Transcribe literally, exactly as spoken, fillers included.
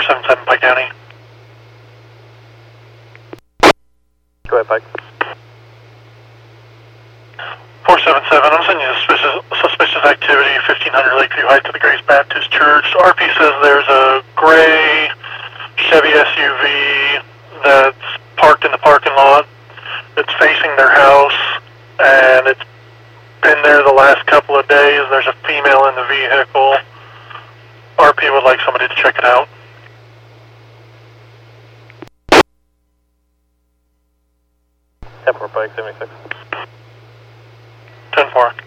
seven seven, Pike County. Go ahead, Pike. four seven seven, I'm sending you suspicious, suspicious activity, fifteen hundred Lakeview Heights to the Grace Baptist Church. R P says there's a gray Chevy S U V that's parked in the parking lot. It's facing their house, and it's been there the last couple of days. There's a female in the vehicle. R P would like somebody to check it out. ten four, Pike, seventy-six. ten four.